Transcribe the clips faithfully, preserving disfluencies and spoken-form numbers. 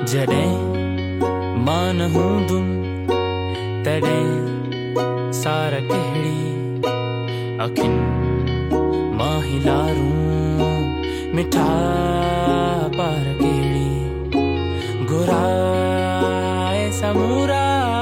जॾहिं मां न हूंदुमि तॾहिं सार कहिड़ी अखियुनि मां हिलारूं मिठा पार कहिड़ी घुराए समूरा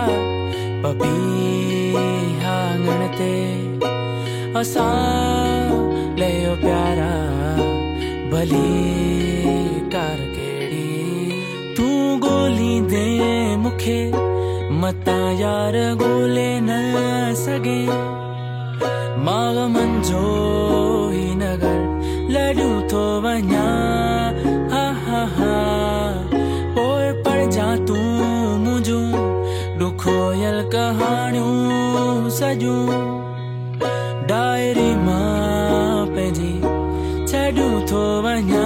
पपीहा आंगण ते असां लयो प्यारा भली कार कहिड़ी तूं ॻोल्हींदे मूंखे मतां यार ॻोल्हे न सघे मां मंझो ही नगर लॾूं थो वञा हा हा हा पोइ पढ़जा तूं मुंहिंजूं ॾुखोयल कहाणियूं सॼूं डायरी मां पंहिंजी छॾूं थो वञा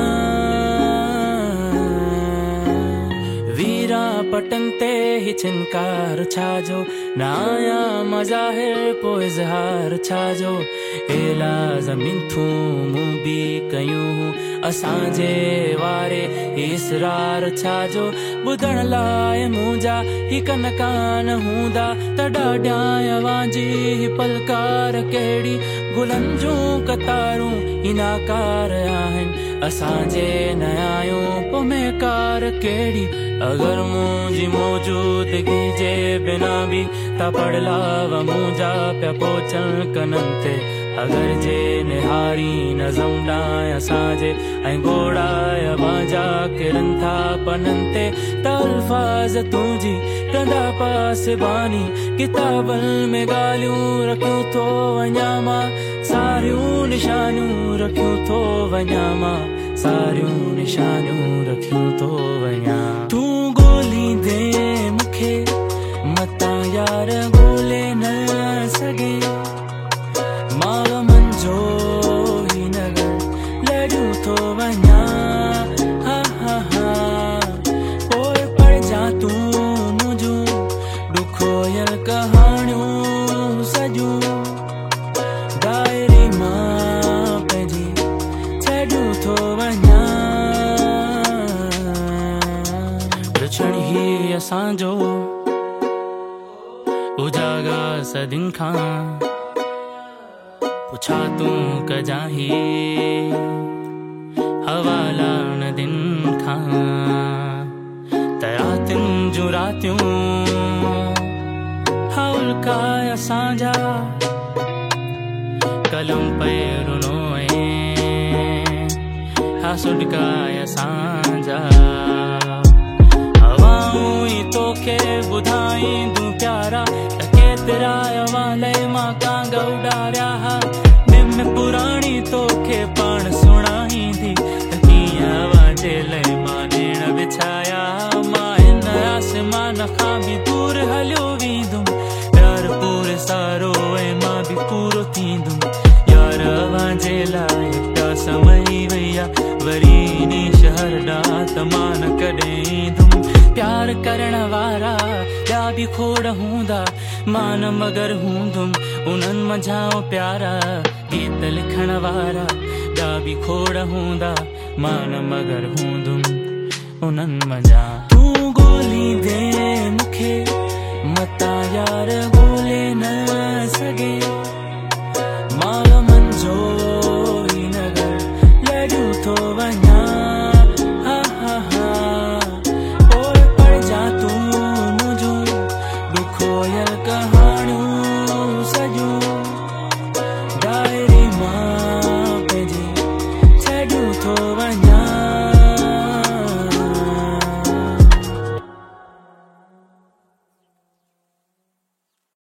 वीरा पटन ते ही छिनकार छाजो न आया मज़ाहिर पोइ इज़हार छाजो एला ज़मीन थूं मूं बि कयूं असांजे वारे इसरार छाजो ॿुधण लाइ मुंहिंजा ही कन कान हूंदा त ॾाढा वांजी पलकार कहिड़ी गुलनि जूं कतारूं इनाकार आहिनि असांजे न आहियूं पोइ मेकार कहिड़ी अगरि मुंहिंजी मौजूदगी जे बिना बि था पड़लाव मुंहिंजा पिया पोचनि कननि ते अगरि जे निहारी नज़म ॾांहुं असांजे ऐं घोड़ाए वांजा किरनि था पननि ते त अल्फाज़ तुंहिंजी कंदा पासबानी किताबनि में ॻाल्हियूं रखियूं थो वञा मां सारियूं निशानियूं रखियूं थो वञा मां सारियूं निशानियूं रखियूं थो वञा तूं ॻोल्हींदे मूंखे मतां यार ॻोल्हे न सघे मां मंझो ही नगर लॾूं थो वञा हा हा हा पोइ पढ़जा तूं मुंहिंजूं ॾुखोयल कहाणियूं सॼूं डायरी मां पंहिंजी छॾूं थो वञा रुछण ही असांजो उजागा सदियुनि खां पुछा तूं कजाही हवाला दिन खां तरातिन जूं रातियूं हौलका असांजा कलम पैरुनो हा सुडका असांजा हवाऊं ई तोखे ॿुधाईंदूं प्यारा त केतिरा वाले मां कांग उॾारिया पुराणी तोखे पाण सुणाईंदी त कीअं वाजे लाइ मां ॾिण विछाया मां हिन आसमान खां बि दूर हलियो वेंदुमि प्यार पूरे सारो ऐं मां बि पूरो थींदुमि यार वाजे लाइ कसम ई वैया वरी इन शहर ॾांहुं त मां न कॾहिं ईंदुमि प्यार करण वारा ॿिया बि खोड़ हूंदा मां न मगर हूंदुमि उन्हनि मंझां प्यारा गीत लिखण वारा ॿिया बि खोड़ हूंदा मां न मगर हूंदुमि उन्हनि मंझां तूं ॻोल्हींदे मूंखे मतां यार ॻोल्हे न सघे मां मंझो ही नगर लॾूं थो वञा हा हा हा पोइ पढ़जा तूं मुंहिंजूं ॾुखोयल कहाणियूं सॼूं डायरी मां पंहिंजी छॾूं थो वञा